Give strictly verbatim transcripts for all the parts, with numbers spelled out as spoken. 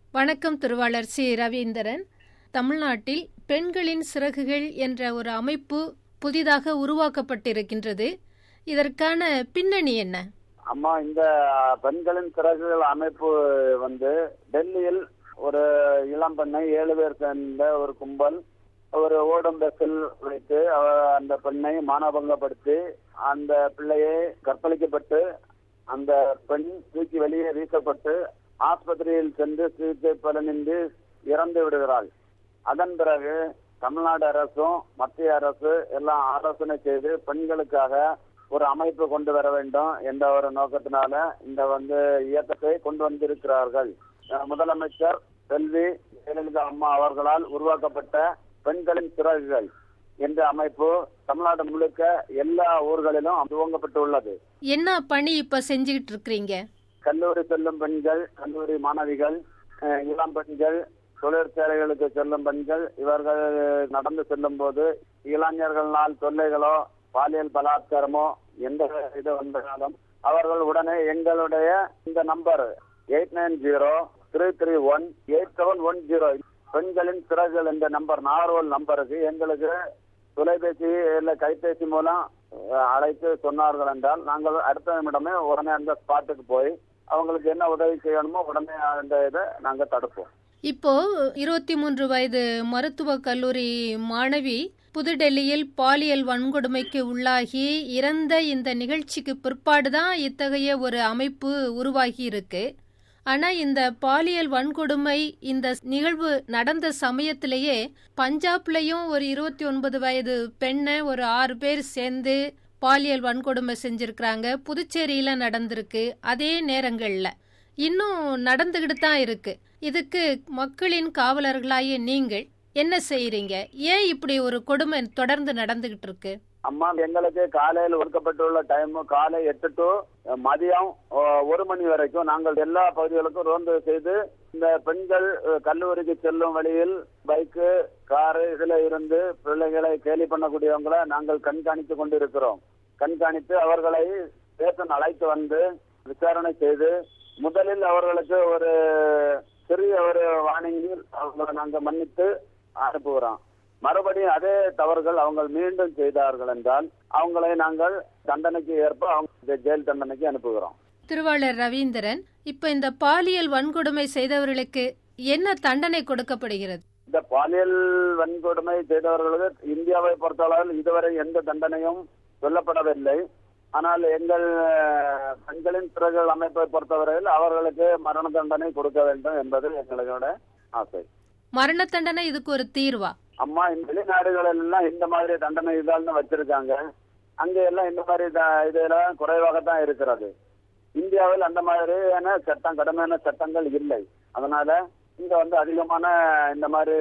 வணக்கம் திருவாளர் சி ரவீந்திரன். தமிழ்நாட்டில் பெண்களின் சிறகுகள் என்ற ஒரு அமைப்பு புதிதாக உருவாக்கப்பட்டிருக்கின்றது. இதற்கான பின்னணி என்ன? அம்மா, இந்த பெண்களின் சிறகுகள் அமைப்பு வந்து டெல்லியில் ஒரு இளம் பெண்ணை ஏழு பேர் சேர்ந்த ஒரு கும்பல் ஒரு ஓடும் பஸ்ஸில் வைத்து அந்த பெண்ணை மானபங்கப்படுத்தி அந்த பிள்ளையை கற்பழிக்கப்பட்டு அந்த பெண் தூக்கி வெளியே வீசப்பட்டு ஆஸ்பத்திரியில் சென்று சிகிச்சை பலனின்றி இறந்து விடுகிறாள். அதன் பிறகு தமிழ்நாடு அரசும் மத்திய அரசு எல்லாம் ஆலோசனை செய்து பெண்களுக்காக ஒரு அமைப்பு கொண்டு வர வேண்டும் என்ற ஒரு நோக்கத்தினால இந்த வந்து இயக்கத்தை கொண்டு வந்திருக்கிறார்கள். முதலமைச்சர் செல்வி ஜெயலலிதா அம்மா அவர்களால் உருவாக்கப்பட்ட பெண்களின் சிறகுகள் என்ற அமைப்பு தமிழ்நாடு முழுக்க எல்லா ஊர்களிலும் துவங்கப்பட்டு உள்ளது. என்ன பணி இப்ப செஞ்சுக்கிட்டு இருக்கிறீங்க? கல்லூரி செல்லும் பெண்கள், கல்லூரி மாணவிகள், இளம் பெண்கள், தொழிற்சாலைகளுக்கு செல்லும் பெண்கள், இவர்கள் நடந்து செல்லும் போது இளைஞர்களால் தொல்லைகளோ பாலியல் பலாத்காரமோ எந்த இது வந்தாலும் அவர்கள் உடனே எங்களுடைய இந்த number eight nine zero three three one eight seven one zero பெண்களின் சிறகுகள் என்ற நம்பர் நார்வல் நம்பருக்கு எங்களுக்கு தொலைபேசி இல்ல கைபேசி மூலம் அழைத்து சொன்னார்கள் என்றால் நாங்கள் அடுத்த நிமிடமே உடனே அந்த ஸ்பாட்டுக்கு போய் அவங்களுக்கு என்ன உதவி செய்யணுமோ உடனே அந்த இதை நாங்க தடுப்போம். இப்போ இருபத்தி மூன்று வயது மருத்துவ கல்லூரி மாணவி புதுடெல்லியில் பாலியல் வன்கொடுமைக்கு உள்ளாகி இறந்த இந்த நிகழ்ச்சிக்கு பிற்பாடுதான் இத்தகைய ஒரு அமைப்பு உருவாகி இருக்கு. ஆனா இந்த பாலியல் வன்கொடுமை இந்த நிகழ்வு நடந்த சமயத்திலேயே பஞ்சாப்லயும் ஒரு இருபத்தி ஒன்பது வயது பெண்ணை ஒரு ஆறு பேர் சேர்ந்து பாலியல் வன்கொடுமை செஞ்சிருக்கிறாங்க. புதுச்சேரியில நடந்திருக்கு. அதே நேரங்கள்ல இன்னும் நடந்துகிட்டு தான் இருக்கு. இதுக்கு மக்களின் காவலர்களாகிய நீங்கள் என்ன செய்யறீங்க? ஏன் இப்படி ஒரு கொடுமை தொடர்ந்து நடந்துகிட்டு இருக்கு? அம்மா, எங்களுக்கு காலையில் ஒதுக்கப்பட்டுள்ள டைம் காலை எட்டு டு மதியம் ஒரு மணி வரைக்கும் நாங்கள் எல்லா பகுதிகளுக்கும் ரோந்து செய்து இந்த பெண்கள் கல்லூரிக்கு செல்லும் வழியில் பைக்கு காரு இதுல இருந்து பிள்ளைகளை கேலி பண்ணக்கூடியவங்களை நாங்கள் கண்காணித்து கொண்டு இருக்கிறோம். கண்காணித்து அவர்களை ஸ்டேஷன் அழைத்து வந்து விசாரணை செய்து முதலில் அவர்களுக்கு ஒரு சிறிய ஒரு வார்னிங்கில் அவங்களை நாங்கள் மன்னித்து அனுப்புகிறோம். மறுபடியும் அதே தவறுகள் அவங்க மீண்டும் செய்தார்கள் என்றால் அவங்களை நாங்கள் தண்டனைக்கு ஏற்ப அவங்க ஜெயில் தண்டனைக்கு அனுப்புகிறோம். திருவாளர் ரவீந்திரன், இப்ப இந்த பாலியல் வன்கொடுமை செய்தவர்களுக்கு என்ன தண்டனை கொடுக்கப்படுகிறது? இந்த பாலியல் வன்கொடுமை செய்தவர்களுக்கு இந்தியாவை பொறுத்தளவில் இதுவரை எந்த தண்டனையும் சொல்லப்படவில்லை. ஆனால் எங்கள் பெண்களின் சிறகுகள் அமைப்பை பொறுத்தவரையில் அவர்களுக்கு மரண தண்டனை கொடுக்க வேண்டும் என்பது எங்களோட ஆசை. மரண தண்டனை இதுக்கு ஒரு தீர்வா? அம்மா, இந்த வெளிநாடுகள் எல்லாம் இந்த மாதிரி தண்டனை இதால்னு வச்சிருக்காங்க. அங்க எல்லாம் இந்த மாதிரி இதெல்லாம் குறைவாகத்தான் இருக்கிறது. இந்தியாவில் அந்த மாதிரியான சட்டம் கடுமையான சட்டங்கள் இல்லை. அதனால இங்க வந்து அதிகமான இந்த மாதிரி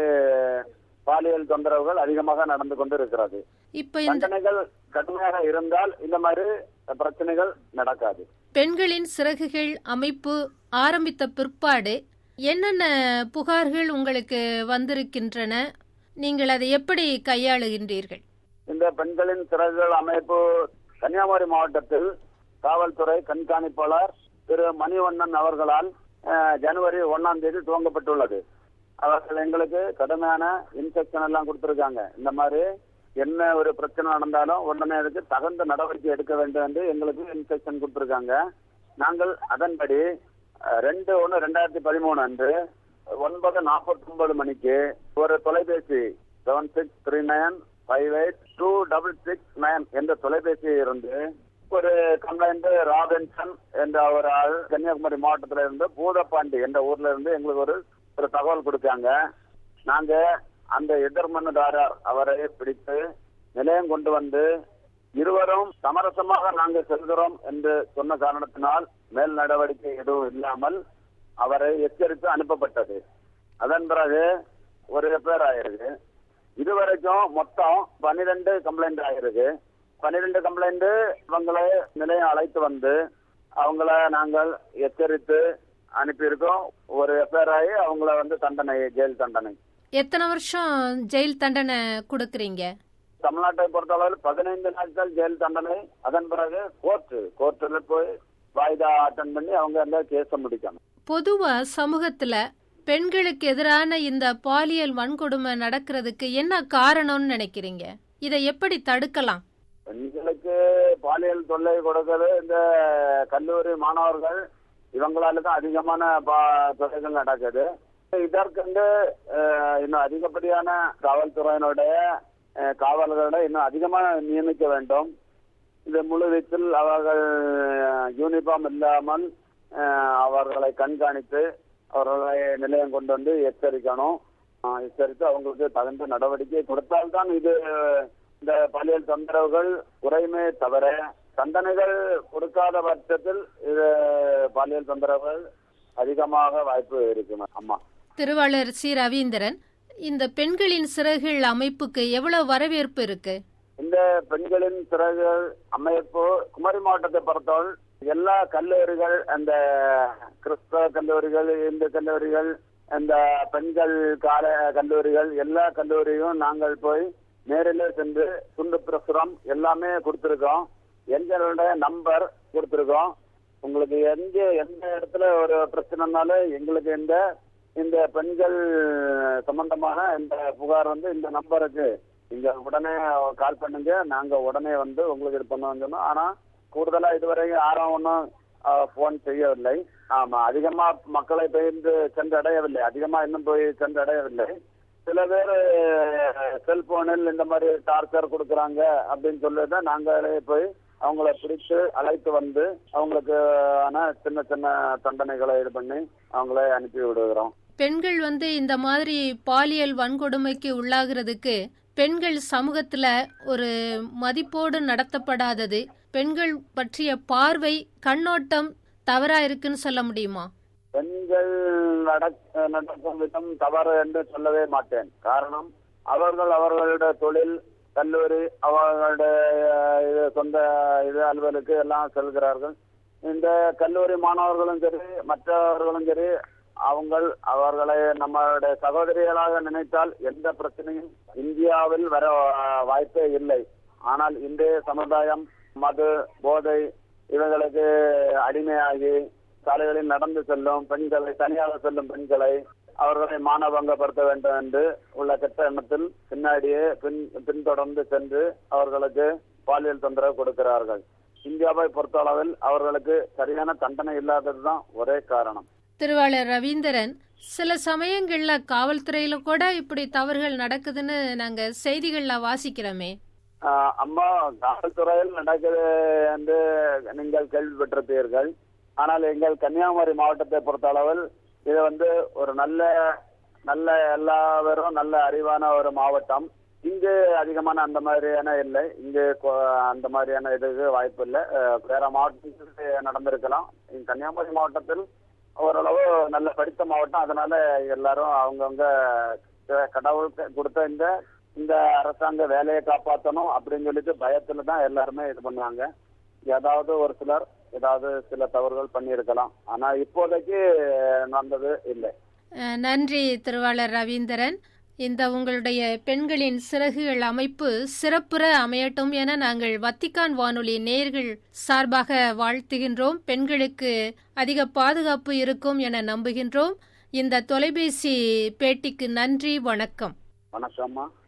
பாலியல் தொந்தரவுகள் அதிகமாக நடந்து கொண்டு இருக்கிறது. இப்ப தண்டனைகள் கடுமையாக இருந்தால் இந்த மாதிரி பிரச்சனைகள் நடக்காது. பெண்களின் சிறகுகள் அமைப்பு ஆரம்பித்த பிற்பாடு என்னென்ன புகார்கள் உங்களுக்கு வந்திருக்கின்றன? நீங்கள் அதை எப்படி கையாளுகின்றீர்கள்? இந்த பெண்களின் சிறகுகள் அமைப்பு கன்னியாகுமரி மாவட்டத்தில் காவல்துறை கண்காணிப்பாளர் திரு மணிவண்ணன் அவர்களால் ஜனவரி ஒன்னாம் தேதி துவங்கப்பட்டுள்ளது. அவர்கள் எங்களுக்கு கடுமையான இன்ஸ்ட்ரக்ஷன் எல்லாம் கொடுத்திருக்காங்க. இந்த மாதிரி என்ன ஒரு பிரச்சனை நடந்தாலும் உடனே அதுக்கு தகுந்த நடவடிக்கை எடுக்க வேண்டும் என்று எங்களுக்கு இன்ஸ்ட்ரக்ஷன் கொடுத்திருக்காங்க. நாங்கள் அதன்படி ரெண்டு ஒன்னு ரெண்டாயிரத்தி பதிமூணு அன்று ஒன்பது நாற்பத்தி ஒன்பது மணிக்கு ஒரு தொலைபேசி seven six three nine five eight two double six nine என்ற தொலைபேசி இருந்து ஒரு கம்ப்ளைண்ட் ராபின்சன் என்ற ஒரு ஆள் கன்னியாகுமரி மாவட்டத்தில இருந்து பூதப்பாண்டி என்ற ஊர்ல இருந்து எங்களுக்கு ஒரு ஒரு தகவல் கொடுத்தாங்க. நாங்க அந்த எதிர்மனுதாரர் அவரை பிடித்து நிலையம் கொண்டு வந்து இருவரும் சமரசமாக நாங்கள் செல்கிறோம் என்று சொன்ன காரணத்தினால் மேல் நடவடிக்கை எதுவும் இல்லாமல் அவரை எச்சரித்து அனுப்பப்பட்டது. அதன் பிறகு ஒரு எஃப்ஐஆர் ஆயிருக்கு. இதுவரைக்கும் மொத்தம் பன்னிரெண்டு கம்ப்ளைண்ட் ஆயிருக்கு. பன்னிரெண்டு கம்ப்ளைண்ட் இவங்களை நிலையம் அழைத்து வந்து அவங்கள நாங்கள் எச்சரித்து அனுப்பியிருக்கோம். ஒரு எஃப்ஐஆர் ஆகி அவங்கள வந்து தண்டனை, ஜெயில் தண்டனை. எத்தனை வருஷம் ஜெயில் தண்டனை கொடுக்கறீங்க? தமிழ்நாட்டை பொறுத்தளவில் பதினைந்து நாட்கள் ஜெயில் தண்டனை. அதன் பிறகு கோர்ட்டு கோர்ட்டுல போய் வாய்தா அட்டன் பண்ணி அவங்க அந்த கேஸை முடிக்கணும். பொதுவா சமூகத்துல பெண்களுக்கு எதிரான இந்த பாலியல் வன்கொடுமை நடக்கிறதுக்கு என்ன காரணம்னு நினைக்கிறீங்க? இதை எப்படி தடுக்கலாம்? பெண்களுக்கு பாலியல் தொல்லை கொடுக்கிறது இந்த கல்லூரி மாணவர்கள் இவங்களால தான் அதிகமான தொல்லைகள் நடக்குது. இதற்கென்று இன்னும் அதிகப்படியான காவல்துறையினுடைய காவலர்களை இன்னும் அதிகமாக நியமிக்க வேண்டும். இது முழுவீச்சில் அவர்கள் யூனிஃபார்ம் இல்லாமல் அவர்களை கண்காணித்து அவர்களை நிலையம் கொண்டு வந்து எச்சரிக்கணும். எச்சரித்து அவங்களுக்கு தகுந்த நடவடிக்கை கொடுத்தால்தான் இது இந்த பாலியல் தொந்தரவுகள் குறையுமே தவிர தண்டனைகள் கொடுக்காத பட்சத்தில் இது பாலியல் தொந்தரவுகள் அதிகமாக வாய்ப்பு இருக்கு. அம்மா திருவாளர் சி ரவீந்திரன், இந்த பெண்களின் சிறகுகள் அமைப்புக்கு எவ்வளவு வரவேற்பு இருக்கு? இந்த பெண்களின் சிறகுகள் அமைப்பு குமரி மாவட்டத்தை பொறுத்தவரை எல்லா கல்லூரிகள், அந்த கிறிஸ்தவ கல்லூரிகள், இந்து கல்லூரிகள், இந்த பெண்கள் கால கல்லூரிகள், எல்லா கல்லூரியும் நாங்கள் போய் நேரில் சென்று துண்டு பிரசுரம் எல்லாமே கொடுத்துருக்கோம். எங்களுடைய நம்பர் கொடுத்துருக்கோம். உங்களுக்கு எங்க எந்த இடத்துல ஒரு பிரச்சனைனாலும் எங்களுக்கு இந்த இந்த பெண்கள் சம்பந்தமான இந்த புகார் வந்து இந்த நம்பருக்கு நீங்க உடனே கால் பண்ணுங்க, நாங்க உடனே வந்து உங்களுக்கு இது பண்ணுவோம். ஆனா கூடுதலா இதுவரைக்கும் யாரும் ஒன்றும் போன் செய்யவில்லை. ஆமா, அதிகமா மக்களை போய் சென்றடையவில்லை, அதிகமா இன்னும் போய் சென்றடையவில்லை. சில பேர் செல்போனில் இந்த மாதிரி டார்ச்சர் கொடுக்குறாங்க அப்படின்னு சொல்லிதான் நாங்களே போய் அவங்கள பிடிச்சு அழைத்து வந்து அவங்களுக்கு ஆனா சின்ன சின்ன தண்டனைகளை இது பண்ணி அவங்கள அனுப்பி விடுகிறோம். பெண்கள் வந்து இந்த மாதிரி பாலியல் வன்கொடுமைக்கு உள்ளாகிறதுக்கு பெண்கள் சமூகத்துல ஒரு மதிப்போடு நடத்தப்படாதது, பெண்கள் பற்றிய பார்வை கண்ணோட்டம் தவறா இருக்குன்னு சொல்ல முடியுமா? பெண்கள் நடக்கும் விதம் தவறு என்று சொல்லவே மாட்டேன். காரணம், அவர்கள் அவர்களுடைய தொழில், கல்லூரி, அவர்களுடைய சொந்த இது அலுவலுக்கு எல்லாம் செல்கிறார்கள். இந்த கல்லூரி மாணவர்களும் சரி மற்றவர்களும் சரி அவங்கள் அவர்களை நம்மளுடைய சகோதரிகளாக நினைத்தால் எந்த பிரச்சனையும் இந்தியாவில் வர வாய்ப்பே இல்லை. ஆனால் இன்றைய சமுதாயம் மது, போதை இவர்களுக்கு அடிமையாகி சாலைகளில் நடந்து செல்லும் பெண்களை, தனியாக செல்லும் பெண்களை அவர்களை மானபங்கப்படுத்த வேண்டும் என்று உள்ள கெட்ட எண்ணத்தில் பின்னாடியே பின் பின்தொடர்ந்து சென்று அவர்களுக்கு பாலியல் தொந்தரவு கொடுக்கிறார்கள். இந்தியாவை பொறுத்தளவில் அவர்களுக்கு சரியான தண்டனை இல்லாததுதான் ஒரே காரணம். திருவாளர் ரவீந்திரன், சில சமயங்கள்ல காவல்துறையில கூட இப்படி தவறுகள் நடக்குதுன்னு நாங்க செய்திகள்ல வாசிக்கிறோமே. அம்மா, காவல்துறையில் நடக்குது என்று நீங்கள் கேள்விப்பட்டிருப்பீர்கள். ஆனால் எங்கள் கன்னியாகுமரி மாவட்டத்தை பொறுத்த அளவில் இது வந்து ஒரு நல்ல நல்ல எல்லாரும் நல்ல அறிவான ஒரு மாவட்டம். இங்கு அதிகமான அந்த மாதிரியான இல்லை, இங்கு அந்த மாதிரியான இதுக்கு வாய்ப்பு இல்லை. வேற மாவட்டத்தில் நடந்திருக்கலாம். கன்னியாகுமரி மாவட்டத்தில் ஓரளவு நல்ல படித்த மாவட்டம். அதனால எல்லாரும் அவங்கவுங்க கடவுள் கொடுத்த இந்த இந்த அரசாங்க வேலையை காப்பாற்றணும் அப்படின்னு சொல்லிட்டு பயத்துல தான் எல்லாருமே இது பண்ணுவாங்க. ஏதாவது ஒரு சிலர் ஏதாவது சில தவறுகள் பண்ணியிருக்கலாம். ஆனா இப்போதைக்கு நடந்தது இல்லை. நன்றி திருவாளர் ரவீந்திரன். இந்த உங்களுடைய பெண்களின் சிறகுகள் அமைப்பு சிறப்புற அமையட்டும் என நாங்கள் வத்திக்கான் வானொலி நேயர்கள் சார்பாக வாழ்த்துகின்றோம். பெண்களுக்கு அதிக பாதுகாப்பு இருக்கும் என நம்புகின்றோம். இந்த தொலைபேசி பேட்டிக்கு நன்றி. வணக்கம். வணக்கம்மா.